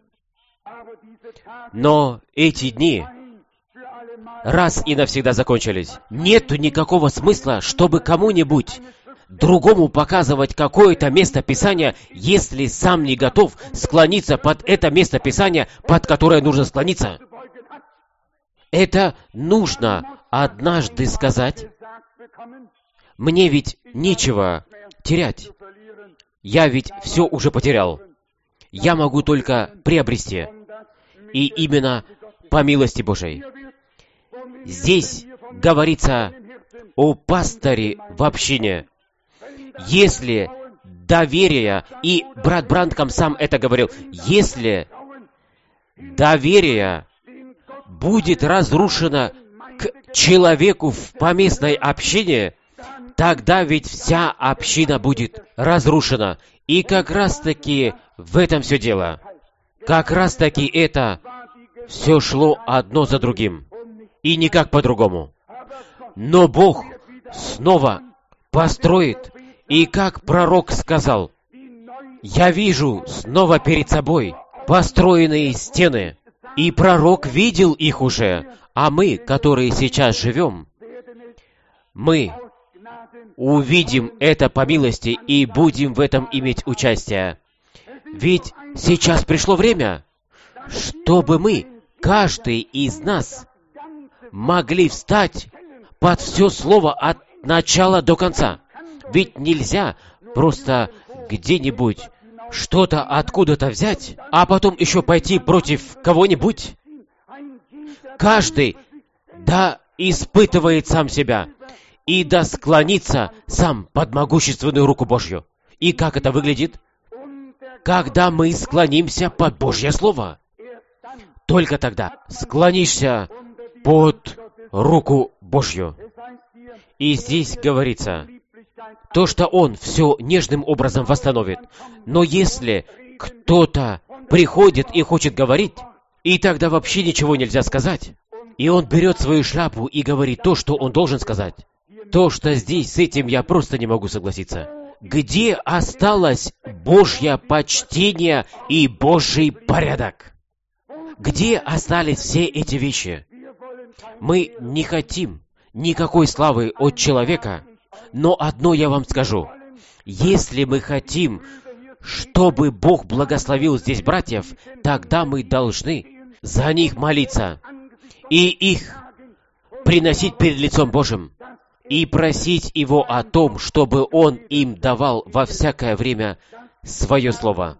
Но эти дни раз и навсегда закончились. Нету никакого смысла, чтобы кому-нибудь другому показывать какое-то место Писания, если сам не готов склониться под это место Писания, под которое нужно склониться. Это нужно однажды сказать. Мне ведь нечего терять. Я ведь все уже потерял. Я могу только приобрести. И именно по милости Божией. Здесь говорится о пасторе в общине. Если доверие, и брат Бранхам сам это говорил, если доверие будет разрушено к человеку в поместной общине, тогда ведь вся община будет разрушена. И как раз-таки в этом все дело. Как раз-таки это все шло одно за другим. И никак по-другому. Но Бог снова построит, и как пророк сказал, «Я вижу снова перед собой построенные стены». И пророк видел их уже, а мы, которые сейчас живем, мы увидим это по милости и будем в этом иметь участие. Ведь сейчас пришло время, чтобы мы, каждый из нас, могли встать под все слово от начала до конца. Ведь нельзя просто где-нибудь что-то откуда-то взять, а потом еще пойти против кого-нибудь. Каждый да испытывает сам себя и да склонится сам под могущественную руку Божью. И как это выглядит? Когда мы склонимся под Божье Слово. Только тогда склонишься под руку Божью. И здесь говорится, то, что Он все нежным образом восстановит. Но если кто-то приходит и хочет говорить, и тогда вообще ничего нельзя сказать, и он берет свою шляпу и говорит то, что он должен сказать, то, что здесь с этим я просто не могу согласиться. Где осталось Божье почтение и Божий порядок? Где остались все эти вещи? Мы не хотим никакой славы от человека, но одно я вам скажу. Если мы хотим, чтобы Бог благословил здесь братьев, тогда мы должны за них молиться и их приносить перед лицом Божьим и просить Его о том, чтобы Он им давал во всякое время свое слово.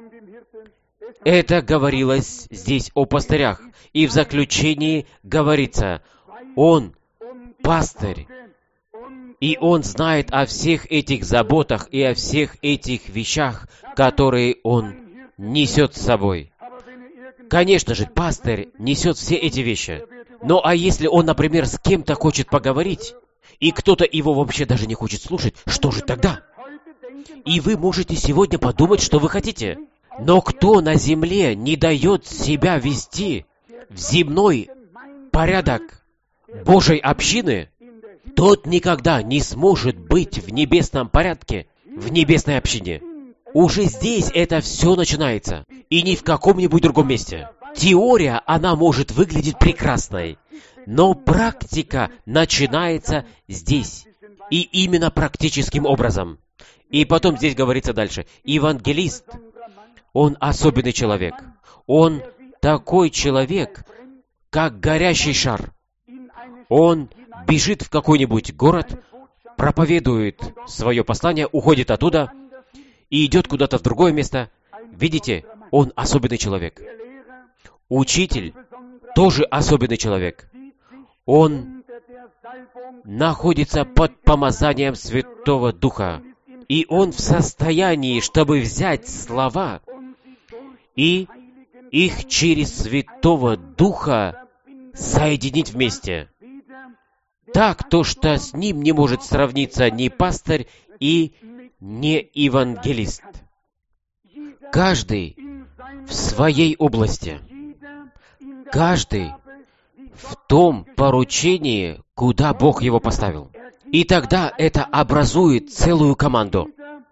Это говорилось здесь о пастырях, и в заключении говорится, он пастырь, и он знает о всех этих заботах и о всех этих вещах, которые он несет с собой. Конечно же, пастырь несет все эти вещи. Но а если он, например, с кем-то хочет поговорить, и кто-то его вообще даже не хочет слушать, что же тогда? И вы можете сегодня подумать, что вы хотите. Но кто на земле не дает себя вести в земной порядок Божьей общины, тот никогда не сможет быть в небесном порядке, в небесной общине. Уже здесь это все начинается, и не в каком-нибудь другом месте. Теория, она может выглядеть прекрасной, но практика начинается здесь, и именно практическим образом. И потом здесь говорится дальше. Евангелист, он особенный человек. Он такой человек, как горящий шар. Он бежит в какой-нибудь город, проповедует свое послание, уходит оттуда и идет куда-то в другое место. Видите, он особенный человек. Учитель тоже особенный человек. Он находится под помазанием Святого Духа. И он в состоянии, чтобы взять слова и их через Святого Духа соединить вместе. Так, то, что с ним не может сравниться ни пастырь и не евангелист. Каждый в своей области. Каждый в том поручении, куда Бог его поставил. И тогда это образует целую команду.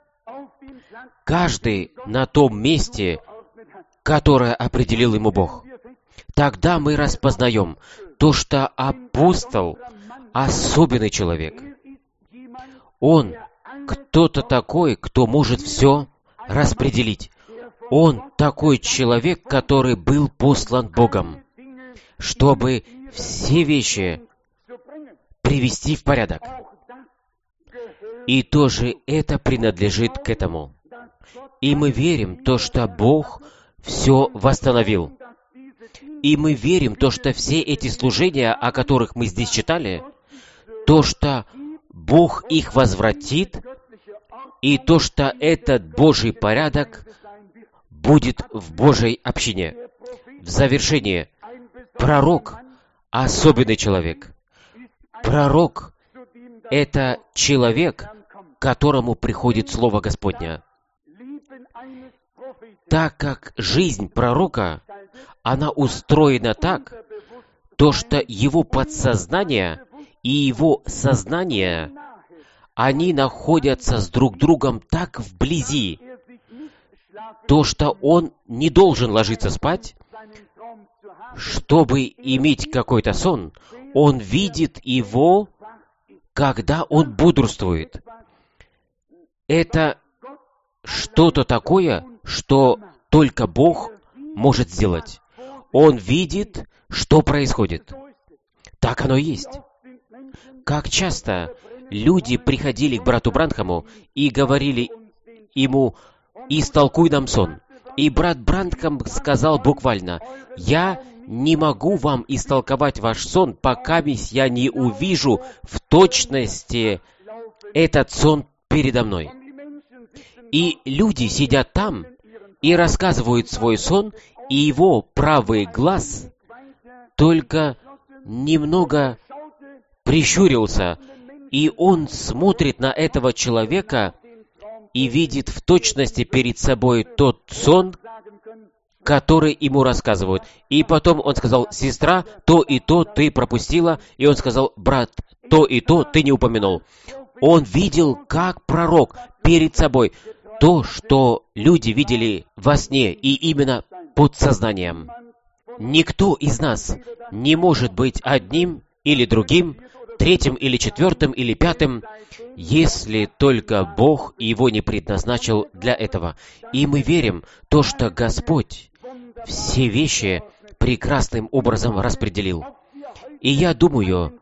Каждый на том месте, которое определил ему Бог. Тогда мы распознаем то, что апостол — особенный человек. Он кто-то такой, кто может все распределить. Он такой человек, который был послан Богом, чтобы все вещи привести в порядок. И тоже это принадлежит к этому. И мы верим то, что Бог все восстановил. И мы верим то, что все эти служения, о которых мы здесь читали, то, что Бог их возвратит, и то, что этот Божий порядок будет в Божьей общине. В завершение, пророк — особенный человек. Пророк это человек, к которому приходит Слово Господня. Так как жизнь пророка, она устроена так, то что его подсознание и его сознание, они находятся с друг другом так вблизи, то что он не должен ложиться спать, чтобы иметь какой-то сон. Он видит его, когда он бодрствует. Это что-то такое, что только Бог может сделать. Он видит, что происходит. Так оно и есть. Как часто люди приходили к брату Бранхаму и говорили ему: «Истолкуй нам сон». И брат Бранхам сказал буквально: «Я не могу вам истолковать ваш сон, пока я не увижу в точности этот сон передо мной». И люди сидят там и рассказывают свой сон, и его правый глаз только немного прищурился, и он смотрит на этого человека и видит в точности перед собой тот сон, который ему рассказывают. И потом он сказал: «Сестра, то и то ты пропустила». И он сказал: «Брат, то и то ты не упомянул». Он видел, как пророк, перед собой то, что люди видели во сне, и именно под сознанием. Никто из нас не может быть одним или другим, третьим или четвертым или пятым, если только Бог его не предназначил для этого. И мы верим то, что Господь все вещи прекрасным образом распределил. И я думаю,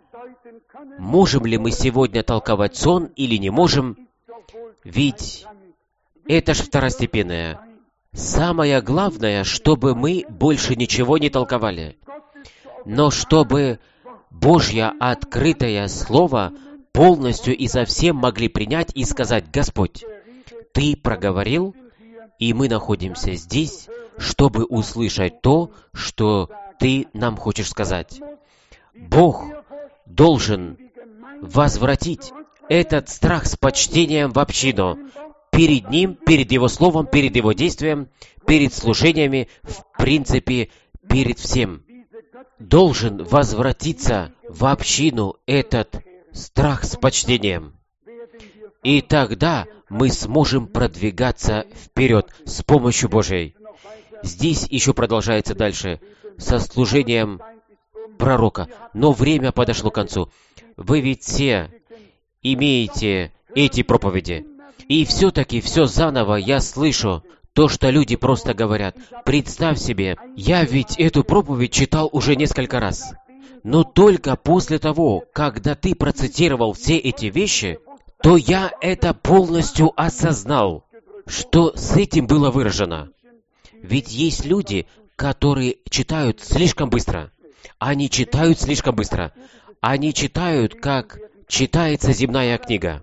можем ли мы сегодня толковать сон или не можем, ведь это ж второстепенное. Самое главное, чтобы мы больше ничего не толковали, но чтобы Божье открытое Слово полностью и совсем могли принять и сказать: «Господь, Ты проговорил, и мы находимся здесь, чтобы услышать то, что Ты нам хочешь сказать». Бог должен возвратить этот страх с почтением в общину, перед Ним, перед Его Словом, перед Его действием, перед служениями, в принципе, перед всем. Должен возвратиться в общину этот страх с почтением. И тогда мы сможем продвигаться вперед с помощью Божией. Здесь еще продолжается дальше со служением пророка. Но время подошло к концу. Вы ведь все имеете эти проповеди. И все-таки все заново я слышу то, что люди просто говорят. Представь себе, я ведь эту проповедь читал уже несколько раз. Но только после того, когда ты процитировал все эти вещи, то я это полностью осознал, что с этим было выражено. Ведь есть люди, которые читают слишком быстро. Они читают слишком быстро. Они читают, как читается земная книга.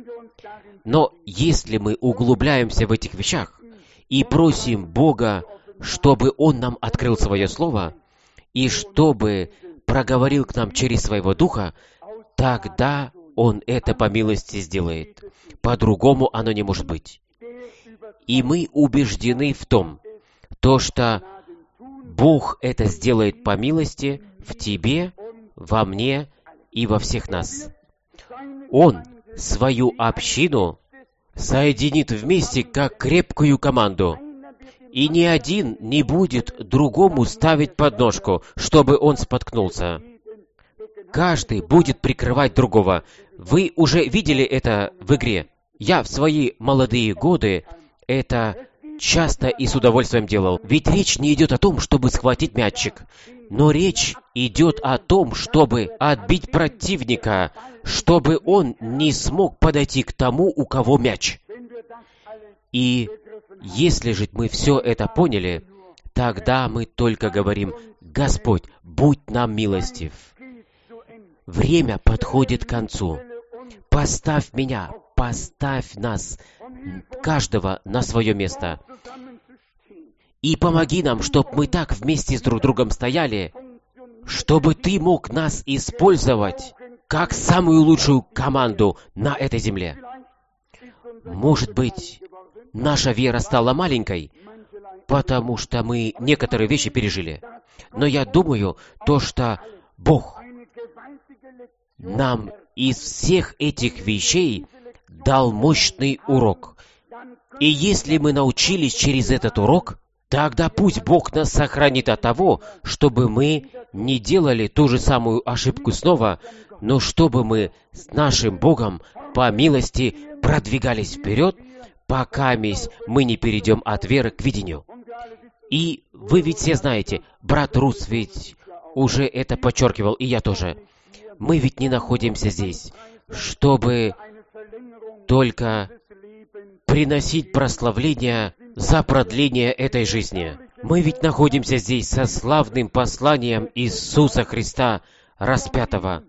Но если мы углубляемся в этих вещах и просим Бога, чтобы Он нам открыл Свое Слово, и чтобы проговорил к нам через Своего Духа, тогда Он это по милости сделает. По-другому оно не может быть. И мы убеждены в том, что Бог это сделает по милости в тебе, во мне и во всех нас. Он свою общину соединит вместе как крепкую команду, и ни один не будет другому ставить подножку, чтобы он споткнулся. Каждый будет прикрывать другого. Вы уже видели это в игре. Я в свои молодые годы это часто и с удовольствием делал. Ведь речь не идет о том, чтобы схватить мячик, но речь идет о том, чтобы отбить противника, чтобы он не смог подойти к тому, у кого мяч. И если же мы все это поняли, тогда мы только говорим: «Господь, будь нам милостив. Время подходит к концу. Поставь меня, поставь нас, каждого на свое место. И помоги нам, чтобы мы так вместе с друг другом стояли, чтобы Ты мог нас использовать как самую лучшую команду на этой земле. Может быть, наша вера стала маленькой, потому что мы некоторые вещи пережили. Но я думаю, то, что Бог нам из всех этих вещей дал мощный урок. И если мы научились через этот урок, тогда пусть Бог нас сохранит от того, чтобы мы не делали ту же самую ошибку снова, но чтобы мы с нашим Богом по милости продвигались вперед, пока мы не перейдем от веры к видению. И вы ведь все знаете, брат Рус ведь уже это подчеркивал, и я тоже. Мы ведь не находимся здесь, чтобы только приносить прославление за продление этой жизни. Мы ведь находимся здесь со славным посланием Иисуса Христа распятого,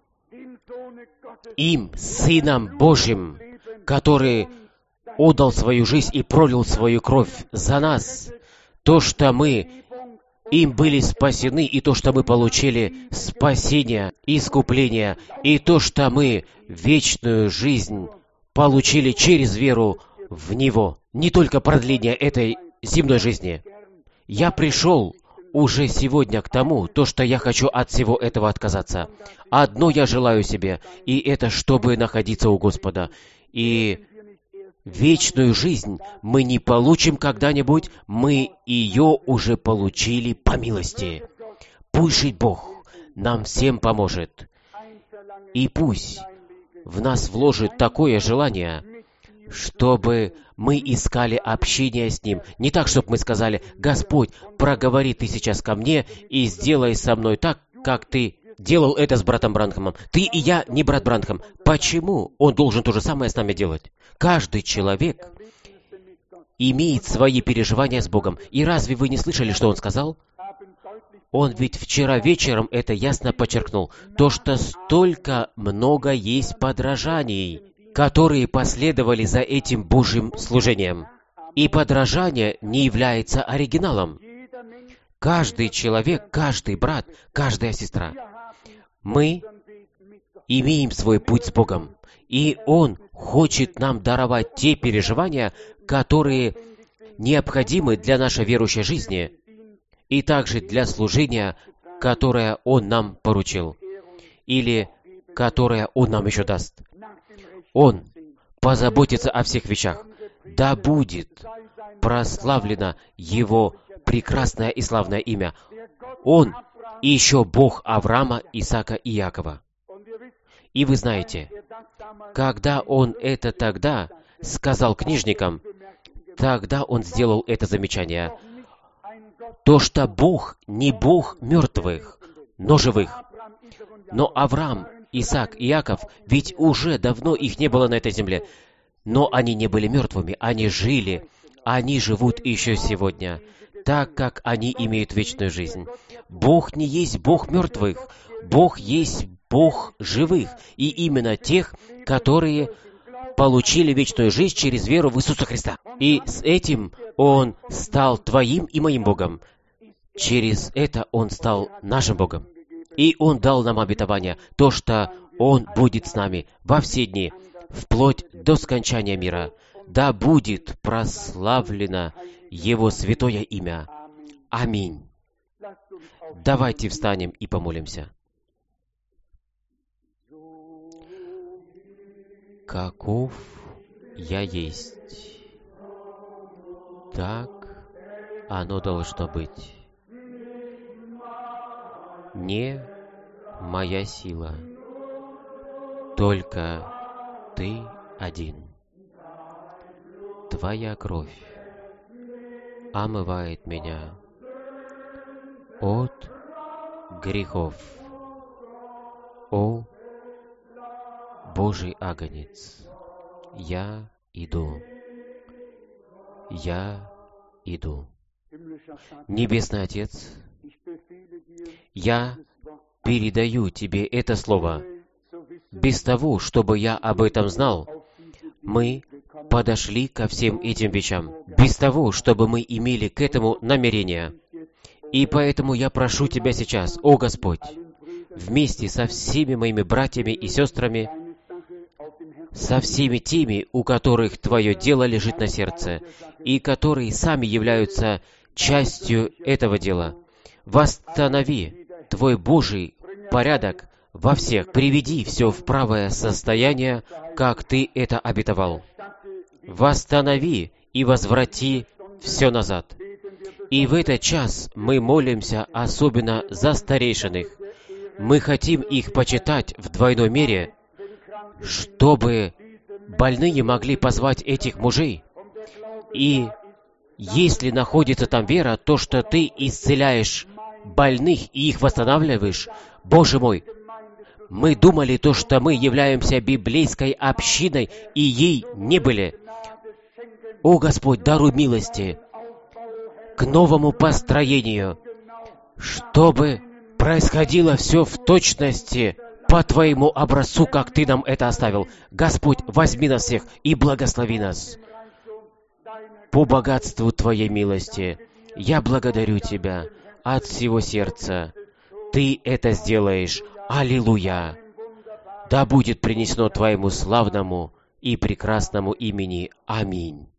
им, Сыном Божьим, который отдал свою жизнь и пролил свою кровь за нас. То, что мы им были спасены, и то, что мы получили спасение, искупление, и то, что мы вечную жизнь получили через веру в Него. Не только продление этой земной жизни. Я пришел уже сегодня к тому, то, что я хочу от всего этого отказаться. Одно я желаю себе, и это чтобы находиться у Господа. И вечную жизнь мы не получим когда-нибудь, мы ее уже получили по милости. Пусть жить Бог нам всем поможет. И пусть в нас вложит такое желание, чтобы мы искали общение с Ним. Не так, чтобы мы сказали: «Господь, проговори Ты сейчас ко мне и сделай со мной так, как Ты делал это с братом Бранхамом». Ты и я не брат Бранхам. Почему он должен то же самое с нами делать? Каждый человек имеет свои переживания с Богом. И разве вы не слышали, что он сказал? Он ведь вчера вечером это ясно подчеркнул. То, что столько много есть подражаний, которые последовали за этим Божьим служением. И подражание не является оригиналом. Каждый человек, каждый брат, каждая сестра. Мы имеем свой путь с Богом. И Он хочет нам даровать те переживания, которые необходимы для нашей верующей жизни, и также для служения, которое Он нам поручил, или которое Он нам еще даст. Он позаботится о всех вещах. Да будет прославлено Его прекрасное и славное имя. Он и еще Бог Авраама, Исаака и Иакова. И вы знаете, когда Он это тогда сказал книжникам, тогда Он сделал это замечание. То, что Бог не Бог мертвых, но живых. Но Авраам, Исаак и Иаков, ведь уже давно их не было на этой земле. Но они не были мертвыми, они жили, они живут еще сегодня, так как они имеют вечную жизнь. Бог не есть Бог мертвых, Бог есть Бог живых, и именно тех, которые получили вечную жизнь через веру в Иисуса Христа. И с этим Он стал твоим и моим Богом. Через это Он стал нашим Богом. И Он дал нам обетование, то, что Он будет с нами во все дни, вплоть до скончания мира. Да будет прославлено Его святое имя. Аминь. Давайте встанем и помолимся. Каков я есть, так оно должно быть. Не моя сила, только Ты один. Твоя кровь омывает меня от грехов. О Божий агнец, я иду. Я иду. Небесный Отец, я передаю Тебе это слово. Без того, чтобы я об этом знал, мы подошли ко всем этим вещам. Без того, чтобы мы имели к этому намерение. И поэтому я прошу Тебя сейчас, о Господь, вместе со всеми моими братьями и сестрами, со всеми теми, у которых Твое дело лежит на сердце, и которые сами являются частью этого дела. Восстанови Твой Божий порядок во всех. Приведи все в правое состояние, как Ты это обетовал. Восстанови и возврати все назад. И в этот час мы молимся особенно за старейшин. Мы хотим их почитать в двойной мере, чтобы больные могли позвать этих мужей. И если находится там вера, то, что Ты исцеляешь больных и их восстанавливаешь, Боже мой, мы думали то, что мы являемся библейской общиной, и ей не были. О Господь, даруй милости к новому построению, чтобы происходило все в точности по Твоему образцу, как Ты нам это оставил. Господь, возьми нас всех и благослови нас по богатству Твоей милости. Я благодарю Тебя от всего сердца. Ты это сделаешь. Аллилуйя! Да будет принесено Твоему славному и прекрасному имени. Аминь.